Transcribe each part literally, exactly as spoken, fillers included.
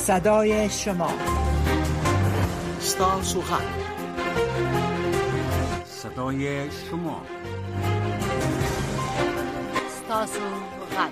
صدای شما ستاسو غږ صدای شما ستاسو غږ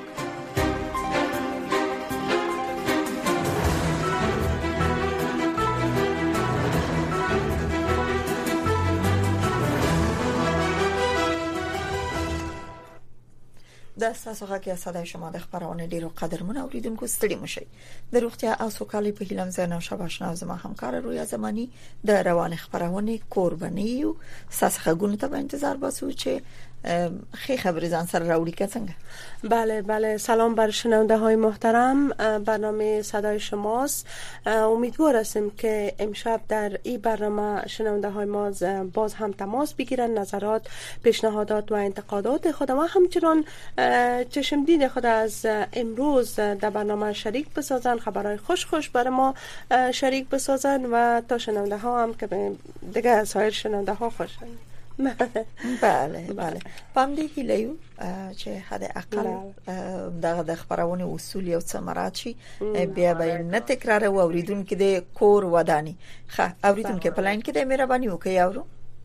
د ستاسو غږ صدای شما د خبرونه ډیرو قدرمن اوریدونکو ستړي مشي د روغتیا او سوکالي په هیلم زنه شباشنا زما همکار رویا زمانی د روان خبرونه قرباني او ساسخه غونډه ته انتظار باسو چې خیلی خبری زن سر راولی که څنګه؟ بله بله سلام بر شنونده های محترم، برنامه صدای شماست. امیدوار هستیم که امشب در این برنامه شنونده های ما باز هم تماس بگیرن، نظرات، پیشنهادات و انتقادات خود و همچنان چشمدید خود از امروز در برنامه شریک بسازن، خبرهای خوش خوش برای ما شریک بسازن و تا شنونده ها هم که دیگه سایر شنونده ها خوشن. بله بله پام دی هیلیو چې حد اقل دغه د خبرونه اصول او ثمرات شي بیا به نه تکرار او اوریدونکو د کور ودانی خه اوریدونکو په لاین کې د مهرباني وکي اورو.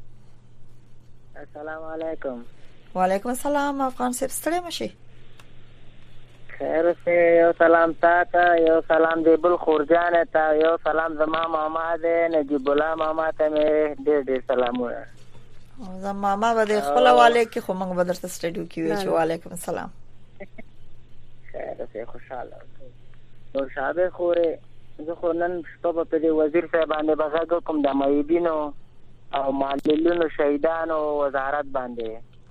السلام علیکم. وعلیکم السلام افغان صاحب ستړي مشي. خیر سه یو سلام تا یو سلام دی بل خورجان ته یو سلام زما ماما ده نجیب الله ماما ته ډېر ډېر سلامونه. زما ماما به خپل والے کې خو موږ به درته سټډیو کې وی چې وعلیکم السلام. خیر سه خوشاله نو شابه خوره زه خو نن شپه په دې وزیر صاحب باندې بغاګ کوم د مایبینو او معلولینو شهیدانو وزارت باندې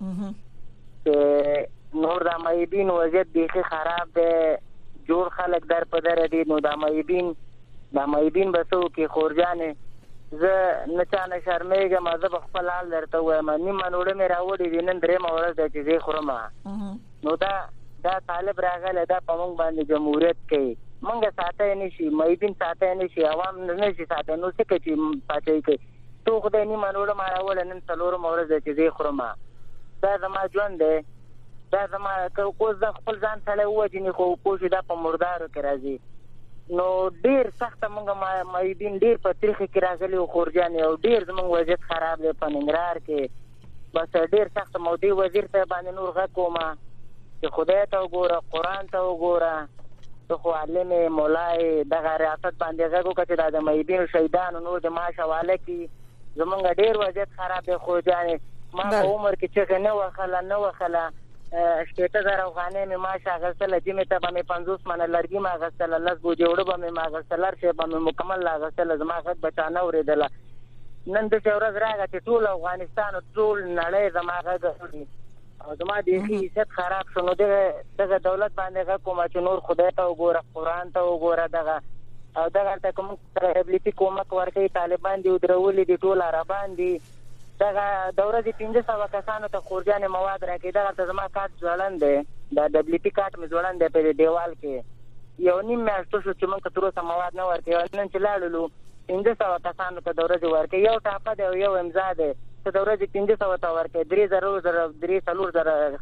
چې نور د مایبین وضعیت بیخي خراب دی، جوړ خلک در په در دي. نو د مایبین د مایبین بسو کې خورجانې زه نه چانه شرمېږم، زه به خپل حال درته وایم. نیمه نوړه مې راوړې دي، نن درېیمه ورځ ده چې زه خورم. نو دا دا طالب راغلی دا په موږ باندې جمهوریت کوي، موږ ساتلی نه شي، مایبین ساتلی نه شي، عوام نه شي ساتلی. نو څه کوي چې پاچاهي کوي؟ تو خدای نیمه نوړه ما راوړې، نن څلورمه ورځ ده چې زه خورم. دا زما ژوند دی، دا زما کوز د خپل ځان سره وځنی خو کوشي دا په مردارو کې راځي. نو ډیر سخت موږ مایبین ډیر په تاریخ کې راغلي او خورجان او ډیر زموږ وضعیت خراب دی په ننګرهار کې. بس ډیر سخت مودي وزیر ته باندې نور غږ کومه چې خدای ته وګوره، قران ته وګوره، ته خو علم مولای دغه ریاست باندې غږ وکړي د مایبین شهیدانو نور د معاش حواله کې زموږ ډیر وضعیت خراب دی. خورجان ما په عمر کې چې نه وخله نه وخله شپېته زره افغانۍ مې معاش اخیستله، جمعې ته به مې پنځوس منه لرګي مې اخیستله، لس بوجې اوړه به مې اخیستل، هر شی به مې مکمل اخیستله، زما غږ به چا نه اورېدله. نن داسې ورځ راغله چې ټول افغانستان او ټول نړۍ زما غږ اوري او زما بیخي عزت خراب شو. نو دغه دولت باندې غږ کومه چې نور خدای ته وګوره، قرآن ته وګوره، دغه او دغه ته کوم ریبلیټي کومک ورکوي طالبان دي ودرولي دي ټول عربان دي. دغه د ورځې پنځه سوه کسانو ته خورجانې مواد راکړي. دغه ته زما کارت ځوړند دی، د ډبلیو پي کارت مې ځوړند دی په دیوال کې. یو نیم میاشت شو چې موږ ته تر اوسه مواد نه ورکوي. نن چې لاړلو پنځه سوه کسانو ته د ورځې ورکوي، یو ټاپه دی او یو امضا دی چې د ورځې پنځه سوه ته ورکوي، درې زره زره درې څلور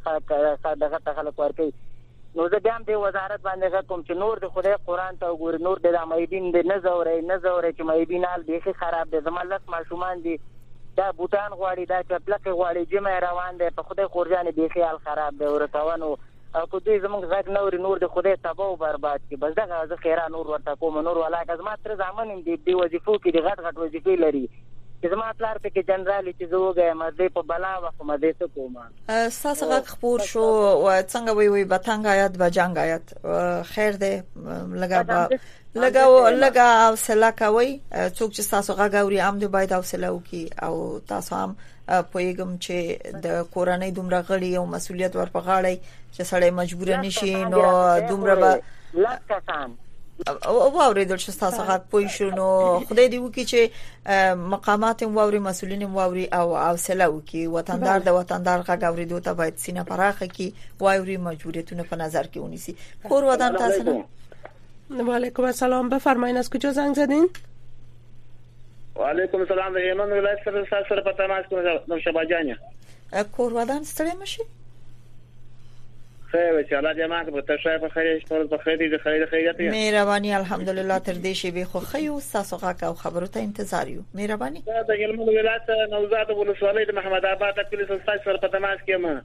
زره دغه ته خلک ورکوي. نو زه بیا هم دې وزارت باندې غږ کوم چې نور د خدای قرآن ته وګوري، نور د مایبین د نه ځورئ نه ځورئ چې مایبین حال بیخي خراب دی. زما لس ماشومان دي، دا بوتان غواړي، دا چپلکې غواړي، جمعه روان دی. په خدای خورجانې بیخي حال خراب دی ورکونو او که دوی زموږ غږ نه اوري نور د خدای تباه او برباد کړي. بس دغه زه خیره نور ورته کوم. نور ولاکه زما تره زامن هم دي وظیفو کې دي، غټ غټ وظیفې لري چې زما پلار پکې جنرالي چې زه وګیم زه په بلا وخت مزه څه کوم. ستاسو غږ خپور شو و څنګه وی وی بتنګ آیات و جنگ آیات خیر دی لګا لګا لګا حوصله کوي. څوک چې تاسو غږ اوري هم دې باید حوصله وکي او تاسو هم پویګم چې د کورنۍ دومره غړي او مسولیت ورپه غاړي چې سړی مجبور نشي نو دومره به لاس کسان او اوریدل چې تاسو غږ پوي شو. نو خدای دې وکي چې مقامات هم واوري، مسولین هم واوري او حوصله وکي. وطندار د وطندار غږ اوریدو ته باید سینه پراخه کی واوري، مجبوریتونه په نظر کې ونیسي. کور ودان تاسو نه. وعلیکم السلام، بفرمایید از کجا زنگ زدین؟ وعلیکم السلام، د یمن ولایت سره سره په تماس کوم نو شبا جانیا. کور ودان ستړي مشي؟ خیر ان شاء الله جماعت به تشریف بخیر شپه بخیر دې خیر خیریت مهرباني الحمدلله تر دې شی به خو خیو تاسو غاکه او خبرو ته انتظار یو مهرباني دا د هلمند ولایت نوزاد ولسوالۍ د محمد آباد کلی سلطان سره په تماس کې ما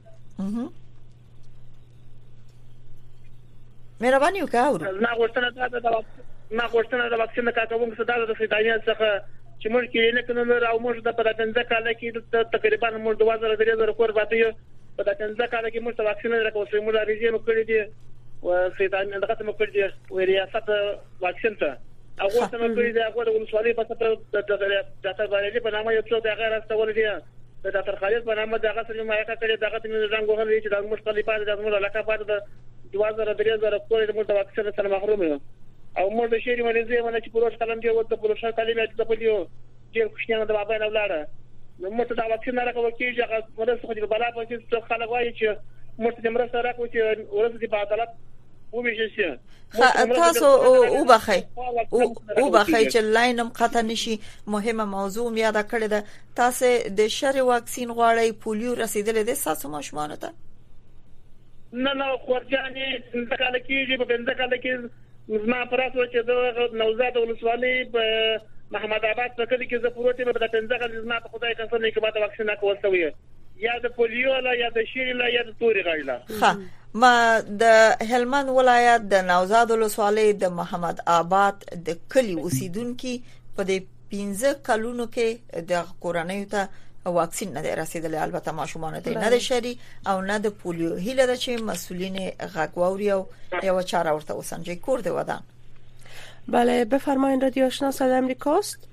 مهرباني وکاو ما غوښتنه دا ده ما غوښتنه د واکسین کارکونکو څخه د فدانیت څخه چې موږ کې نه کنه راو موږ د په پنځه کال کې تقریبا موږ دوه زره درې زره کور باندې په پنځه کال کې موږ واکسین راکوسې موږ ریجیم کړی دی او فدانیت دغه څه کړی دی او ریاست واکسین ته هغه څه کړی دی هغه د ولسوالۍ په څیر د ډاکټر باندې په نامه یو څو د غیر استول دی د ډاکټر خالد په نامه دغه څه ما یې کړی دغه څه رنګ وهل چې د موږ په لپاره د موږ علاقه باندې د دوه زره درې زره کور د موږ واکسین سره محروم یو او موږ د شهري مریضي باندې چې پروژه کلم دی ورته پروژه کلمه د په دیو چې خوشنه د بابا نه ولاړه نو موږ ته واکسین راکوي چې هغه مرسته خو د بلا په څیر خلک وایي چې موږ ته مرسته راکوي چې ورته په عدالت وبېشي تاسو او بخای او بخای چې لاینم قطع نشي مهمه موضوع مې یاد کړی ده تاسو د شری واکسین غواړی پولیو رسیدلې ده تاسو ماشومان ته نه نه خورجانې څنګه کال کې په بنده کال کې ما پراتو چې د نوزاد ولسوالۍ په محمد آباد په کلی کې زه پروتې په پنځه کال زما په خدای قسم نه کې بعد واکسین کول شوی یا د پولیو لا یا د شری لا یا د توري غایلا ها ما د هلمند ولایت د نوزاد ولسوالۍ د محمد آباد د کلی اوسیدونکو په دې پنځه کلونو کې د کورونیو ته واکسین نه رسیدلی البته ماشومان ته نه د شری او نه د پولیو هیله ده چې مسولین غاګواوري او یو چاره ورته وسنجي کور دی ودان بله بفرمایید رادیو آشنا صدای امریکاست.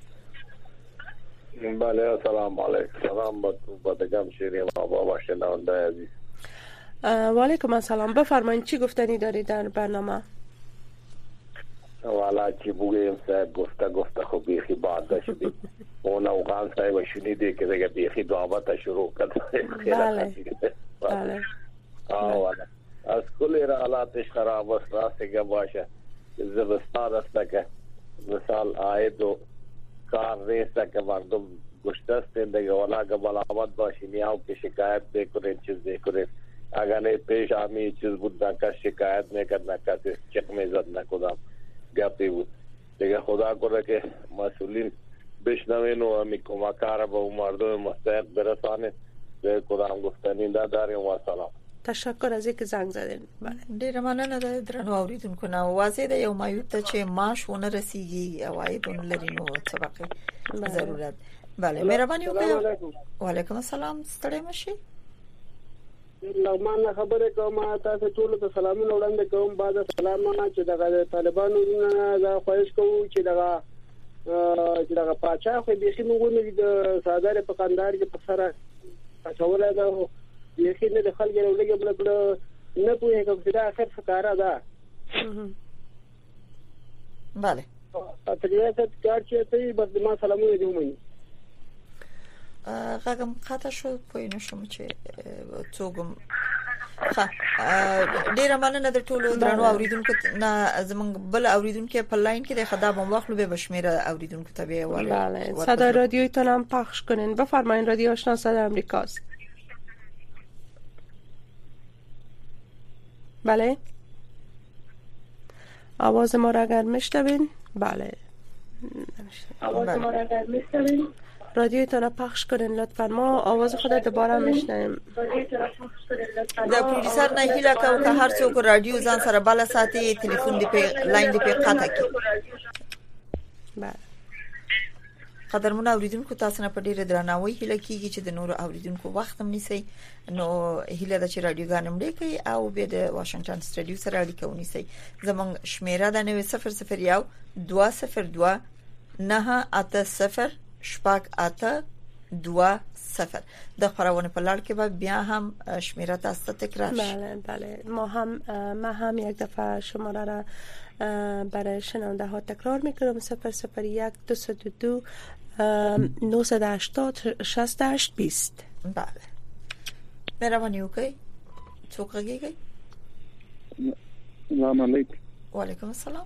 بله سلام علیکم سلام با دگم شیرین بابا شنونده عزیز و علیکم السلام بفرمایید چی گفتنی دارید در برنامه؟ والا چی بگویم صاحب گفته گفته خب بیخی بعد داشتی اون اوغان صاحب شنیده که دیگه بیخی دعوت شروع کرد بله بله آه والا از کل حالاتش خراب است راسته که باشه زمستان است که مثال آید و کار ریسته که مردم گشته است دیگه والا که ملامت باشی نیاو که شکایت بکنین چیز بکنین اگر نه پیش آمی چیز بود نکس شکایت نکرد نکس چک میزد نکدام گپی بود دیگه خدا کنه که مسئولین بشنوین و همی کمکار به مردم مستحق برسانه به کدام گفتنی نداریم و سلام. تشکر از اینکه زنگ زدین. بله ډیر مننه ده درنو اوریدونکو نو واضح ده یو مایوب ته چې معاش ونه رسیږي او عاید لري نو طبقه ضرورت. بله مهرباني وکړئ. وعلیکم السلام ستړي مشي. لغمان خبره کوم تاسو ټول ته سلامونه وړاندې کوم بعد سلامونه چې دغه طالبانو نه خواهش کوم چې دغه چې دغه پاچا خو به شي موږ نه د ساده په قندار کې په سره تاسوله ده یخي نه د خلګو لږه بل بل نه پوهه کوم چې دا اخر فکر ده. بله تقریبا کار چې ته بس ما سلامونه دی ومني غاګم قطع شو پوه نه شم چې څوګم ها ډیر مننه د ټولو درنو اوریدونکو نه زمونږ بل اوریدونکو په لاین کې د خدای په وخت به بشمیره اوریدونکو ته به وایي. بله صدای رادیویتون هم پخش کنین. بفرمایید رادیو آشنا صدای امریکاست. بله آواز ما را اگر میشنوین بله آواز ما را اگر میشنوین رادیویتون را پخش کنین لطفا ما آواز خود دوباره میشنویم. د پروډوسر نه هیله کوم که هر څوک رادیو ځان سره بل ساتي ټلیفون دی په لاین دی په قطع کی. بله قدرمن اوریدونکو تاسو نه په ډیره درناوي هیله کیږي چې د نور اوریدونکو وخت هم نیسي نو هیله د چې رادیو غانم لیکي او به د واشنگټن سټډیو سره اړیکه ونیسي. زمونږ شمیره د نوي صفر صفر یو دوه صفر دوه نه اته صفر شپږ اته دوه صفر د خبرونه په لړ کې به بیا هم شمیره تاسو ته تکرار شي. بله بله ما هم ما هم یک دفعه شماره را برای شنونده ها تکرار میکنم صفر صفر یک دو صفر دو نهصد و هشتاد شصت و هشت بیست. بله مهربانی وکړئ. څوک راغی؟ سلام علیکم. وعلیکم السلام.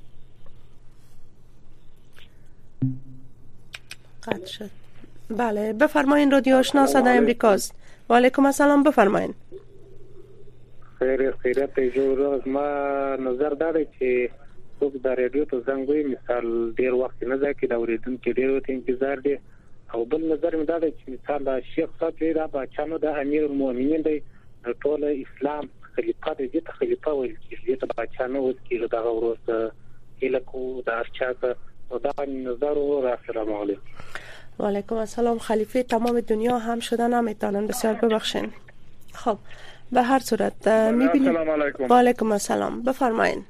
قطع شد. بله بفرمایید رادیو آشنا صدای امریکاست. و علیکم السلام بفرمایید. خیر خیرت جوړ ما نظر دا دی چې څوک د رادیو ته زنګ وي مثال ډیر وخت نه ځکه دا اوریدونکو ډیر ته انتظار دی او بل نظر مې دا دی چې مثال د شیخ صاحب دا بچانو د امیر المؤمنین دی ټول اسلام خلیفہ دی چې خلیفہ ویل چې د بچانو وس کې دا ورسره الکو د ارچاګه او دا نظر و السلام علیکم. و علیکم السلام. خلیفه تمام دنیا هم شدن نمیتونن، بسیار ببخشین. خب به هر صورت میبینیم. السلام علیکم. و علیکم السلام. بفرمایید.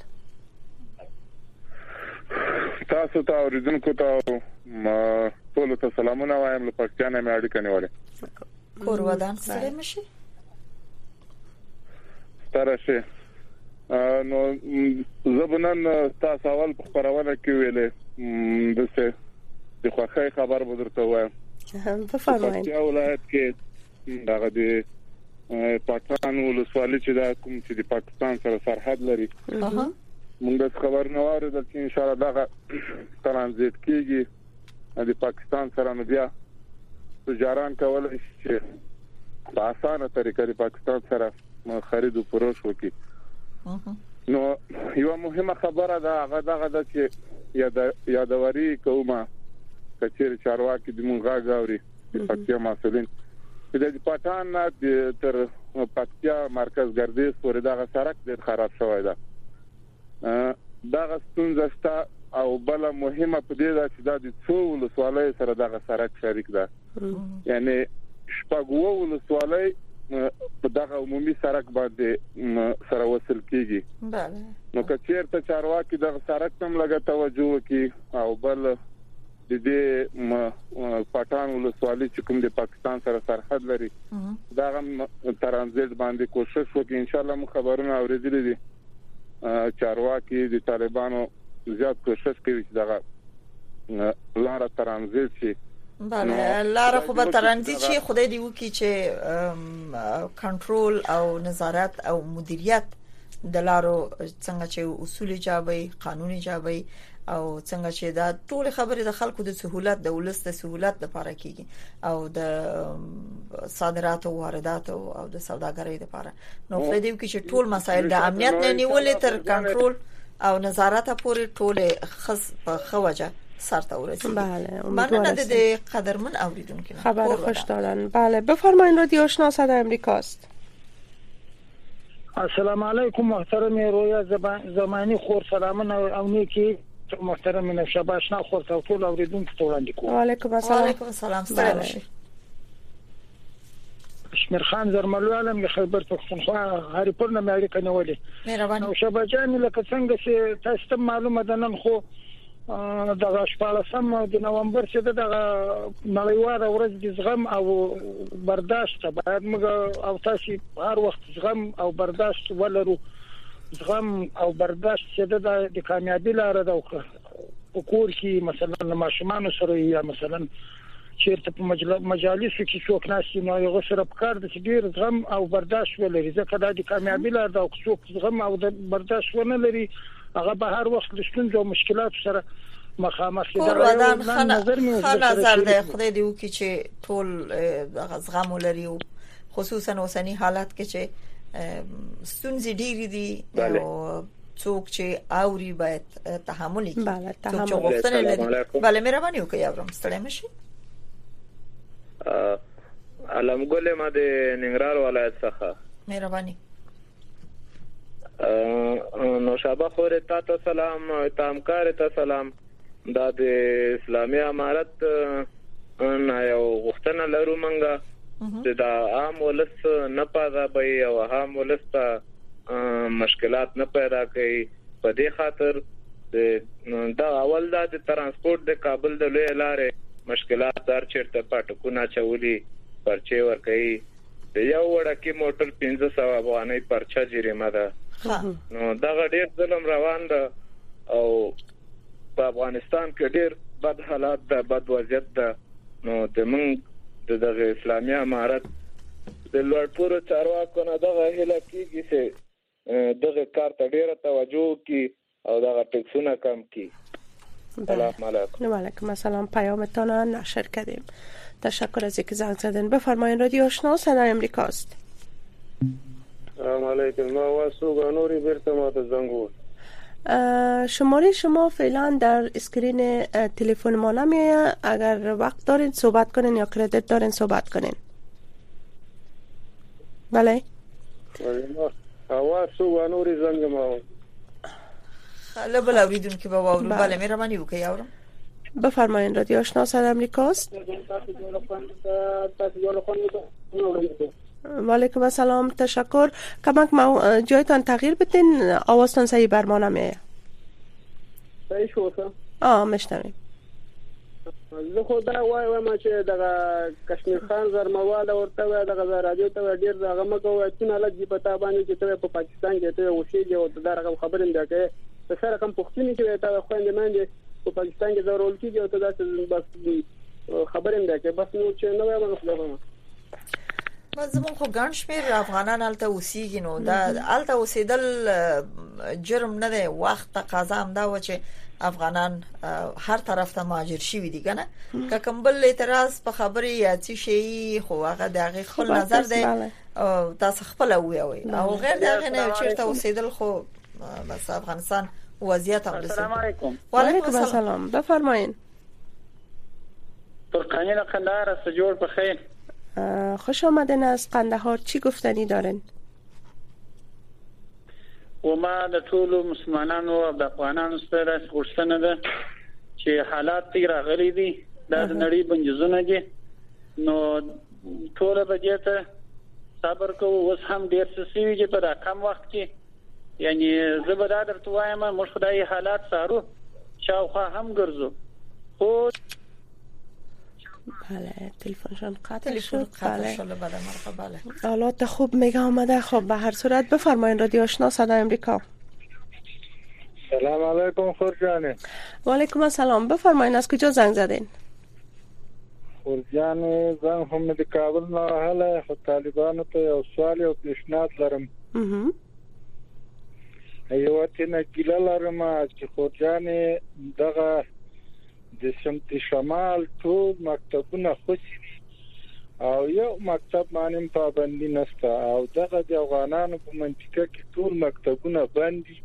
تاسو ته اوریدونکو ته ټول ته سلامونه وایم. له پښتون مې اړیکه نیولې. کور ودان سره مشي ستاره نو زبنن تاسو اول په خبرونه کې ویلې دسه د خوخه خبر بدرته وایم. بفرمایئ. په ولایت کې دغه د پاکستان ولسوالۍ چې دا کوم چې د پاکستان سره سرحد لري موږ خبر نه واردل چې ان شاء الله دغه ترانزیت کیږي د پاکستان سره نو بیا تجاران کولای شي په اسانه طریقه د پاکستان سره خرید او فروش وکړي. نو یو مهمه خبره ده هغه دغه د چې یاد یادوري کومه کچېر چارواکي د مونږه غاوري د پکتیا مسولین د پټان د تر پکتیا مرکز ګردیز پورې دغه سړک ډېر خراب شوی ده. دغه ستونزه شته او بل مهمه په دې ده چې د څو ولسوالۍ سره دغه سړک شریک ده. یعنی شپږو ولسوالۍ په دغه عمومي سړک باندې سره وصل کیږي. بله. نو کچیر ته چارواکي دغه سړک تم لګا توجه وکي او بل د دې پټان ولسوالۍ چې کوم د پاکستان سره سرحد لري دغه ترانزیت باندې کوشش وکړي. ان شاء الله مو خبرونه اوریدلې دي چارواکي د طالبانو زیات کوشش کوي چې دغه لاره ترانزیت شي. بله لاره خو به ترانزیت شي. خدای دې وکړي چې کنټرول او نظارت او مدیریت د لارو څنګه چې اصول جابي قانوني جابي او څنګه چې دا ټول خبره د خلکو د سہولت د ولست د سہولت لپاره کیږي او د صادرات او واردات او د سوداګرۍ لپاره. نو خدای دې وکړي چې ټول مسایل د امنیت نه نیولې تر کنټرول او نظارت پورې ټول خص په خوجه سرته ورسید. بله مننه د قدرمن اوریدونکو خبر خوش دادن. بله بفرمایید. رادیو آشنا صدای امریکاست. السلام علیکم محترم رویا زمانی خور سلامونه او نیکی محترم نشابه آشنا خور ټول اوریدونکو ته وړاندې کوم. و علیکم السلام. و علیکم السلام. ستاسو شمیر خان زرملو علم له خیبر پختونخوا هری پرنه مې اړیکه نیولې. مهرباني. او شابه جان لکه څنګه چې تاسو ته معلومه ده نن خو دغه شپږم د نومبر چې دغه نړیواله ورځ د زغم او برداشت باید موږ او تاسو هر وخت زغم او برداشت ولرو. زغم او برداشت چې د کامیابی لاره ده. او کور کې مثلا ماشومان سره یا مثلا چیرته په مجالس کې څوک ناشې نو یو سره په کار د ډیر زغم او برداشت ولري. ځکه د کامیابی لاره ده. او څوک زغم او برداشت ونه لري هغه به هر وخت د ستونزو او مشکلات سره مخامخ دي. ودان خان نظر ده. خدای دې وکړي چې ټول د زغم ولري او خصوصا اوسنی حالات کې چې ستونزې ډېری دي او څوک چې اوري باید تحمل وکړي. بله څوک چې غوښتنه لري. بله مهرباني وکړئ اورم ستړی مشي. علمګل ما د ننګرهار ولایت څخه. مهرباني. نو شابه خور ته سلام تامکار ته سلام. دا د اسلامي امارت نه یو غوښتنه لرو مونږه چې دا عام ولس نه پاده به او عام ولس ته مشکلات نه پیدا کوي. په دې خاطر دا اول دا د ترانسپورت د کابل د لوی لارې مشکلات در چیرته پټکونه چولي پرچې ور کوي. یو وړکه موټر پنځه سوه افغانۍ پرچا جریمه ده. نو دا ډېر ظلم روان ده او په افغانستان کې ډېر بد حالات ده بد وضعیت ده. نو د موږ د اسلامي امارت د لوړپوړو چارواکو نه دغه هیله کیږي چې دغه کار ته ډېره توجه وکړي او دغه ټکسونه کم کړي. سلام علیکم. و علیکم السلام. پیامتان را نشر کردیم. تشکر از اینکه زنگ زدن. بفرمایید. رادیو آشنا صدای امریکاست. سلام علیکم. ما واسو گانوری برته ما ته زنگو. شماره شما فعلا در اسکرین تلفن ما نمیه. اگر وقت دارین صحبت کنین یا کردیت دارین صحبت کنین. بله. واسو گانوری زنگ ما. حالا بلا اوریدون که با واورو بله مهربانی وکړئ یاورم. بفرمایید. رادیو آشنا صدای امریکاست. و علیکم السلام. تشکر. کمک ما جایتان تغییر بدین. آوازتان صحیح بر ما نمیه. صحیح شو څه؟ آه مشتمیم. زه خو دا وایم چې دغه کشمیر خان زرمواله ورته وای دغه رادیو ته ډیر دغه مګو چې نه لږی په تابانه چې ته په پاکستان کې ته اوسېږي او دا رقم خبرې ده کې څه سره کوم پښتني چې ته خويندې مې په پاکستان کې ضرور کیږي او ته دا بس خبرې ده کې بس نو چې نو وایم خپل زمون خو ګڼ شمېر افغانان هلته اوسېږي نو دا هلته اوسېدل جرم نه دی. وخت تقاضا همدا و چې افغانان هر طرف ته مهاجر شوي دي کنه که کوم بل اعتراض په خبرې یا څه شي خو هغه د هغې خپل نظر دی او تاسو خپله ووایئ او غیر د هغې نه چېرته اوسېدل خو بس افغانستان وضعیت هم السلام علیکم. وعلیکم السلام. بفرمایید. ترکانیان قندهار است. جور بخیر. خوش آمدین از قندهار. چی گفتنی دارین؟ و ما د ټولو مسلمانانو او د افغانانو سره غوښتنه ده چې حالات تیر راغلي دي دا د نړۍ بنجزونه دي نو ټول به دې ته صبر کوو. اوس هم ډېر څه شوي چې په دا کم وخت کې یعنی زه به دا درته وایم موږ خدای حالات څارو شاوخوا هم ګرځو خو بله تلفنشان قطع تلفن شد. قطع شد. بله مرحبا. بله حالات خوب میگه آمده. خب به هر صورت بفرمایید. رادیو آشنا صدای امریکا. سلام علیکم خورجانه. و علیکم السلام. بفرمایید از کجا زنگ زدین؟ خورجانه زنگ هم د کابل نه راهله. خو طالبانو ته یو سوال او پیشنهاد لرم. اها یو ته ګیله لرم چې خورجانه دغه د سمت شمال ټول مکتبونه خوشي دي او یو مکتب باندې پابندي نشته او دغه د افغانانو په منطقه کې ټول مکتبونه بند دي.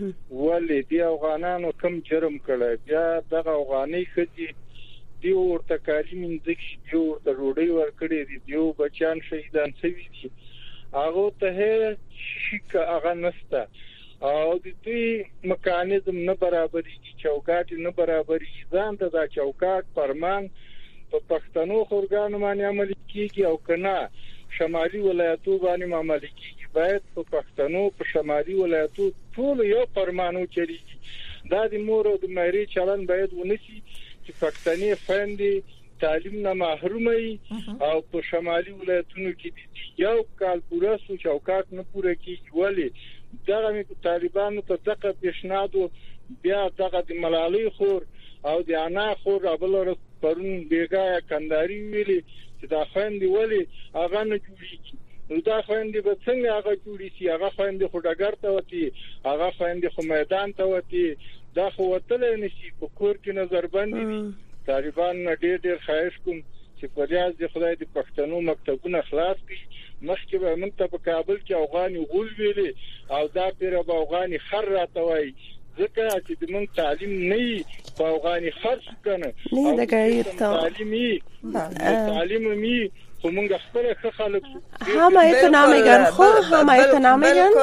ولې دی افغانانو کم جرم کړی بیا دغه افغاني خدي دی ورته کاری منځکي دی ورته روړی ورکړي دي دیو بچان شهیدان شوي دي هغه ته شي هغه نشته او د دې میکانیزم نه برابرۍ چوکاټ نه برابرۍ ځان ته دا چوکاټ فرمان په پښتنو خورګانو باندې عملي کیږي او کنه شمالي ولایتو باندې عملي کیږي. باید په پښتنو په شمالي ولایتو ټول یو فرمانو چریږي. دا د مور او د مېري چلن باید ونشي چې پښتني فندي تعلیم نه محرومي او په شمالي ولایتونو کې یو کال پوره سو چوکاټ نه پوره کیږي. ولی دغه طالبانو ته دغه پیشنهاد بیا دغه د ملالۍ خور او د انا خور ابل پرون بیګا کنداري ویلي چې دا خويندې ولی هغه نه جوړیږي. نو دا خويندې به څنګه هغه جوړی شي؟ هغه خويندې خو ډګر ته وتی هغه خويندې خو میدان ته وتی دا خو وتل نشي په کور کې نظر باندې طالبان نه ډېر ډېر خواهش کوم چې په ریاض د خدای د پښتنو مکتبونه خلاص کړي. مخکې به موږ ته په کابل کې افغاني غول ویلي او دا پیر به افغاني خر راتوي ځکه چې د موږ تعلیم نه په افغاني خر کنه نه د غیر تعلیمي تعلیم می خو موږ خپل خلک هم ایت نامګن خو هم ایت نامګن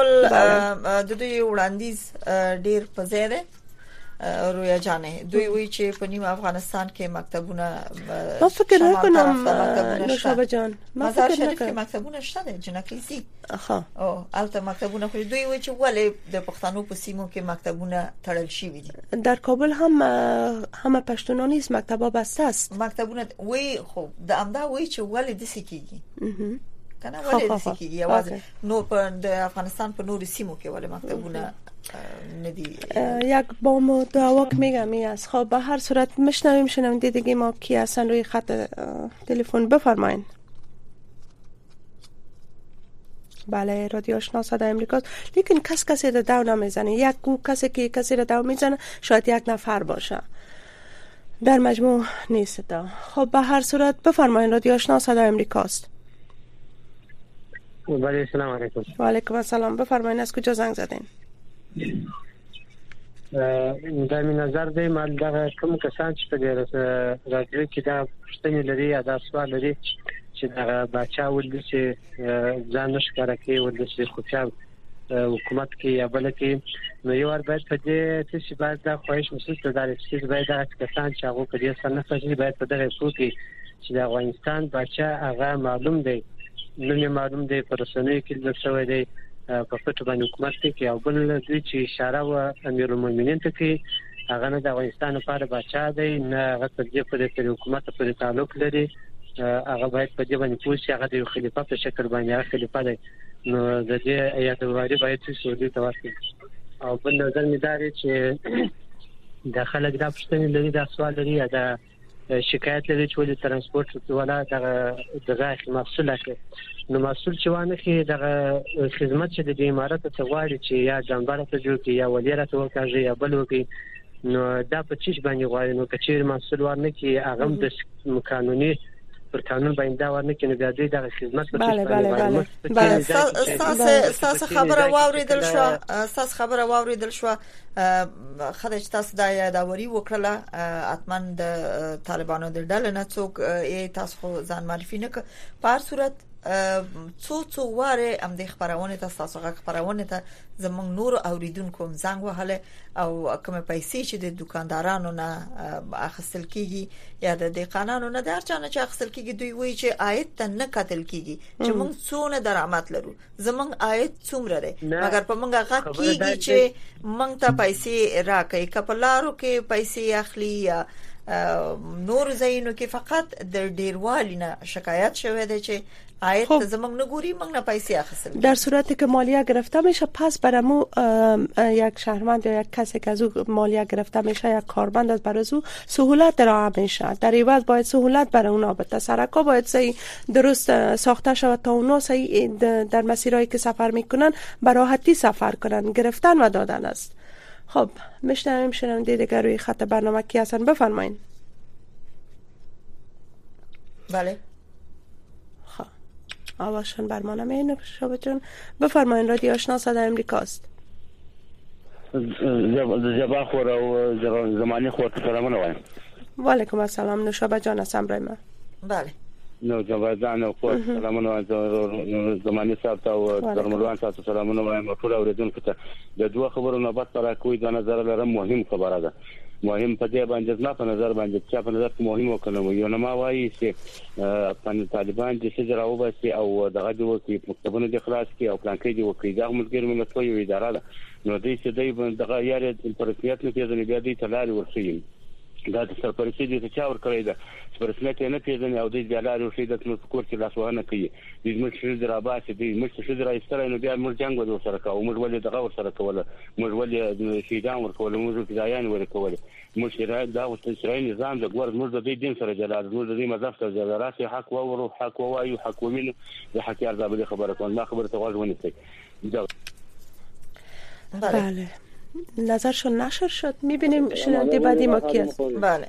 د دوی وړاندیز ډیر په زیاده رویا جانه دوی وی چې په نیم افغانستان کې مکتبونه ما فکر نکنم نوشابه جان ما فکر نکنم مکتبونه شته جنکی سي اها او البته مکتبونه خو دوی وی چې ولې د پښتنو په سیمو کې مکتبونه تړل شوي دي. در کابل هم هم پښتونو نیست مکتبا بسته است. مکتبونه وی خو د امدا وی چې ولې د سکیږي کنه ولې د سکیږي आवाज نو په د افغانستان په نور سیمو کې ولې مکتبونه ندی یک بام دعوا میگم می است. خب به هر صورت میشنویم شنونده دیگه ما کی هستن روی خط تلفن بفرمایید. بله رادیو آشنا صدای امریکا. لیکن کس کسی رو دو نمیزنه. یک گو کسی که کسی رو دو میزنه شاید یک نفر باشه در مجموع نیست دا. خب به هر صورت بفرمایید رادیو آشنا صدای امریکاست. بله سلام علیکم. و علیکم السلام. بفرمایید از کجا زنگ زدین؟ در من نظر دی مال دا کوم کسان چې په راډیو کې دا پښتني لري یا دا سوال لري چې دا بچا ولدي چې ځان نشکاره کوي ولدي چې خو حکومت کې یا بل کې نو یو ور باید په دې چې باید دا خواهش مسل ته دار چې باید دا کسان چې هغه په دې سره نه فشي باید په دغه څو کې چې د افغانستان بچا هغه معلوم دی نو معلوم دی پر رسنیو کې د څه دی په پټو باندې حکومت کې او بل دوی چې اشاره و امیر المؤمنین ته کې هغه نه د افغانستان لپاره بچا دی نه هغه د دې حکومت په تعلق لري هغه باید په دې باندې پوښتنه هغه د خلیفہ په شکل باندې هغه خلیفہ دی نو د دې ایت واری باید چې سعودي ته ورسي او په نظر مې داري چې د خلک د پښتني لري د سوال لري یا د شکایت لري چې ولې ترانسپورت ولا دغه دغه مسؤل کې نو مسؤل چې وانه کې دغه خدمت چې د امارات ته غواړي چې یا جنبار ته جوړ کې یا ولیره ته وکړي یا بل وکړي نو دا په چیش باندې غواړي نو کچیر مسؤل ورنه کې هغه د قانوني پر قانون باندې دا ورنه کې نه د دغه خدمت په بله بله بله بله تاسو تاسو خبره واوریدل شو تاسو خبره واوریدل شو خدای چې تاسو دا یادوري وکړه اتمن د طالبانو د ډلې نه څوک یې تاسو ځان معرفي نه ک په هر صورت څو څو واره هم د خبرونه تاسو غږ خبرونه ته زمونږ نور اوریدونکو زنګ وهله او کوم پیسې چې د دکاندارانو نه اخیستل کیږي یا د دقانانو نه د هرچا نه چې اخیستل کیږي دوی وایي چې عاید ته نه کتل کیږي چې موږ څونه درآمد لرو زمونږ عاید څومره دی مګر په موږ غږ کیږي چې موږ ته پیسې راکې کپلارو کې پیسې اخلي یا نور زینو کې فقط د ډیروالي نه شکایت شوه دی چې آیت زمنگ نگوری منگ نه پیسې اخیستل. در صورتی که مالیه گرفته میشه پس برامو یک شهروند یا یک کسی که از او مالیه گرفته میشه یک کارمند از برای او سهولت در میشه در عوض باید سهولت برای اونا بده سرکا باید صحیح درست ساخته شود تا اونا صحیح در مسیرهایی که سفر میکنن به راحتی سفر کنن گرفتن و دادن است. خب میشنویم شنونده دیگر روی خط برنامه کی هستن بفرمایید. بله آواشون برمانه مینو شبتون بفرمایید. رادیو آشنا صدای امریکاست. جبا خور و زمانی خور سلامونه وایم. و علیکم السلام. نوشابه جان هستم برای ما. بله نو جبا جان خور سلامونه وایم زمانی صاحب او درملوان صاحب سلامونه وایم ټول اوریدونکو ته د دوه خبرو نه بعد سره کوئی د نظر لرم مهم خبره ده مهم په دې باندې نه په نظر باندې چې په نظر کې مهم وکړم یو نه ما وایي چې په طالبان چې څنګه راوباسي او دغه د وکی مکتبونو د خلاص کې او پلان کې دی وکی دا ملګری ملت یو اداره ده نو دې چې دوی دغه یاري پرسپیات نه پیژني بیا دې تلاري ورسي دا د سرپرستی د چاور کړی ده سرپرستی نه پیژني او دې بیا لاري ورسي د نو کور کې لاسوهنه کوي د موږ شې دراباسي د موږ شې درایستره نو بیا موږ جنگ ور سره کوو موږ ولې دغه ور سره کوله موږ ولې شیدان ور کوله موږ فدایان ور کوله موږ دا اوس اسرائیل نظام د ګور موږ د دې دین سره جلال موږ د دې مذهب سره جلال حق او حق وایو حق ومنو د حق ارزابه خبره کوم ما خبره تغوږ ونیسي بله نظرشون نشر شد. میبینیم شنونده بعدی ما کی است. بله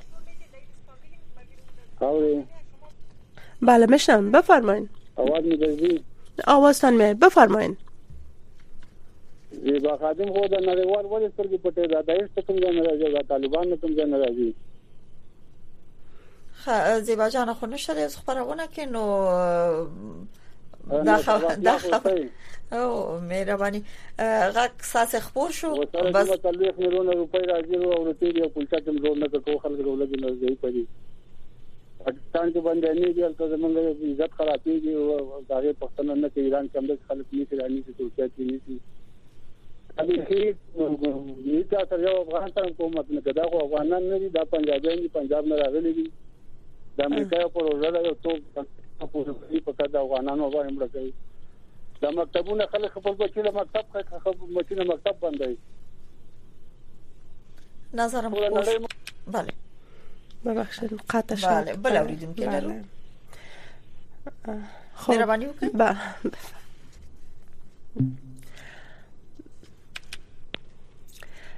بله میشنم بفرمایید. آواز میدازی آوازتان می بفرمایید. زیبا خادم خو د نړیوال ولې سترګې پټې ده دایښت ته کوم ځای نه راځي د طالبانو کوم ځای نه راځي. خ زیبا جان خو نشته از خبرونه کې نو دا خبر دا خبر او مهرباني غږ ساس خبر شو بس تلويخ مليون روپۍ راځي او روپۍ دی پولټا تم جوړ نه کوو خلک ولګي نه ځي پدې پاکستان کې باندې نه دی تل زمونږ عزت خرابېږي او دغه پښتنه نه کې ایران کې هم خلک نه ایرانی چې ترکیه کې نه ابي هیڅ یو تاسو یو افغانستان حکومت نه کدا خو افغانان نه دي دا پنجابیان دي پنجاب نه راغلي دي د امریکا په روزه یو څو په کدا افغانانو باندې مړ کوي دا مکتبونه خلک خپل بچی له مکتب خپل بچی له مکتب باندې نظرم بله ببخشید قطع شد. بله بله اوریدون که لرو خب مهربانی وکړئ. بله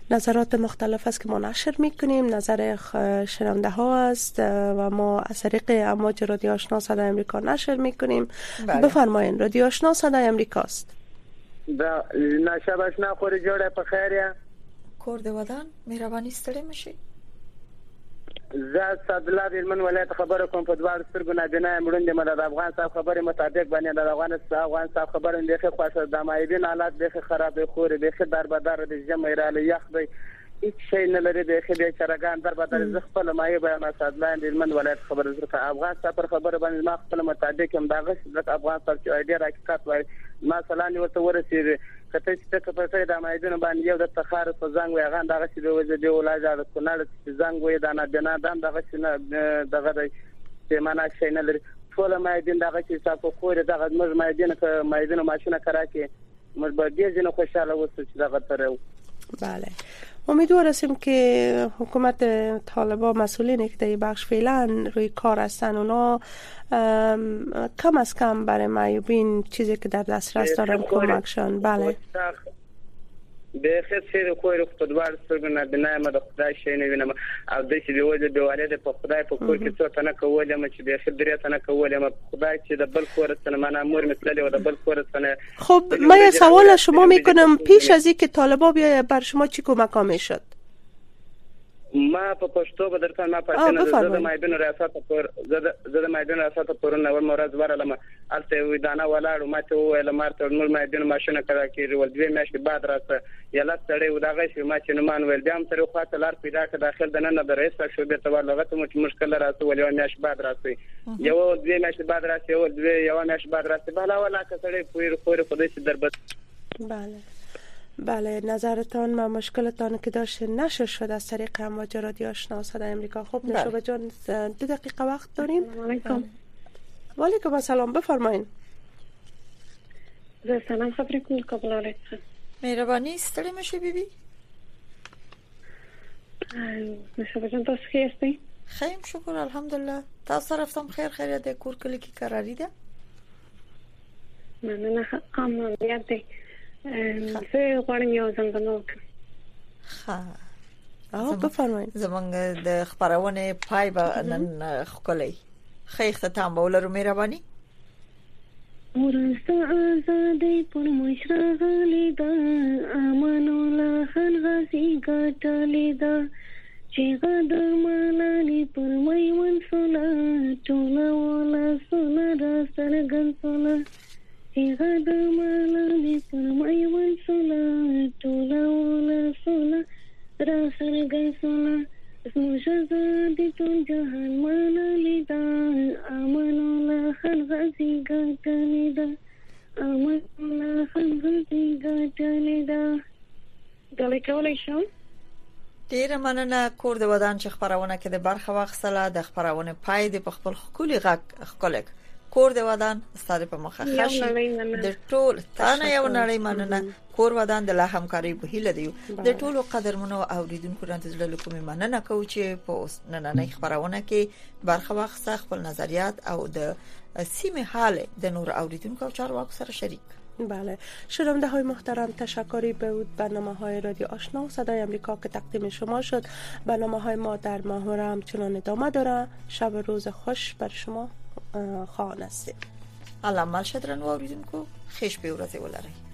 نظرات مختلف است که ما نشر میکنیم، نظر شنونده ها است و ما از طریق امواج رادیو آشنا صدای امریکا نشر میکنیم. بله. بفرمایید. رادیو آشنا صدای امریکا است. دا نشابش نخوری جوړه په خیر یا کور د ودان مهرباني ستړي مشي. زه صدلا د من ولایت خبره کوم په دوار سترګونه بنا مړوند د افغان صاحب خبره مطابق باندې د افغان افغان صاحب خبره د خوښه د مایبین حالات د خراب خوري د خدار بدار د جمعیراله یخ دی هیڅ شي نه لري د خدای چرګان در بدر ز خپل مایه بیان صدلا د من ولایت خبره زړه افغان صاحب خبره باندې ما خپل مطابق هم دغه د افغان صاحب چې ډیر حقیقت وایي مثلا ورته ورسېږي کته چې په څه د مایدن باندې یو د تخار په زنګ وي هغه دغه چې د وځي د ولایت د کونړ چې زنګ وي دا نه بنا دغه چې دغه د چې معنا شي نه لري ټول مایدن دغه چې تاسو خو دغه مز مایدن ک مایدن ماشینه کرا کې مز به دې جن خوشاله وسه چې دغه تر. بله امیدوار هستیم که حکومت طالبان مسئولین که در بخش فعلا روی کار هستن اونا کم از کم برای معیوبین چیزی که در دسترس دارن کمکشان. بله به خیر خو خو دوار سترګونه بنا ما د خدای شي نه وینم او د چې دی وځي د والد په خدای په کور کې څه تنه کولم چې به خدای تنه کولم خدای چې د بل کور سره معنا مور مثلی و د بل کور سره. خب ما یه سوال از شما میکنم پیش از اینکه طالبان بیا بر شما چی کمک میشد؟ ما په پښتو به درته ما پاتنه زده مایدن ریاست پر زده زده مایدن ریاست پر نو مرز ورلم الته ویدانه ولاړو ماته ویل مارته نور مایدن ماشینه کړه کې ول دوی میاشتې بعد راځه یلا سړی و دغه شی ما چې نو مان ویل بیا هم تر خواته لار پیدا کړه داخل د نن د رئیس شو به تور لغه ته مشکل راځي ول یو میاشت بعد راځي یو دوی میاشتې بعد راځي یو دوی یو میاشت بعد راځي بلا ولا که سړی پویر خور خدای سي دربت. بله بله نظرتان و مشکلتان که داشته نشر شد از طریق امواج رادیو آشنا صدای امریکا. خب نشابه جان دو دقیقه وقت داریم. علیکم. و علیکم السلام بفرمایید. سلام خبری کن قبل علیکم. مهربانی ستړي مشي بیبي. نشابه جان تاسو ښه یاستئ؟ خیم شکر الحمدلله. تاسو رفتم خیر خیریت ده کور کلی کی قراری ده؟ مننه هم بیاد ده. زه غواړم یو څنګه نو ښه او بفرمایئ. زمونږ د خبرونه پای به نن خولای ښه اختتام به ولرو مهرباني. ورسته آزادۍ پر مشرغلې ده امان الله خان غازي ګټلې ده چې غد ملالې پر میوند سوله ټوله ولا سوله را څرګند سوله هغه د ملالې پر میوند سوله ټوله ولا سوله را څرګند سوله زموږ آزادي ټول جهان منلې ده امان الله خان غازي ګټلې ده امان الله خان غازي ګټلې ده. ډالۍ کولی شم؟ ډیره مننه. کور د ودان چې خبرونه کې د برخه واخصله د خبرونه پای د خپل خولي غږ خلک کور د ودان ستاره په مخه خشي د ټول تانه یو نړۍ مننه. کور ودان د لا همکاري په هیله دی د ټولو قدرمنو اوریدونکو رانته زړه کومه مننه کوم چې په نننۍ خبرونه کې برخه واخصه خپل نظریات او د سیمه حال د نور اوریدونکو چارواکو سره شریک. بله شنونده های محترم تشکری بود برنامه های رادیو آشنا صدای امریکا که تقدیم شما شد. برنامه های ما در ماهواره همچنان ادامه داره. شب روز خوش بر شما خواهان است. الله مال شدرن و اوریدونکو خیش به ورځ ولرئ.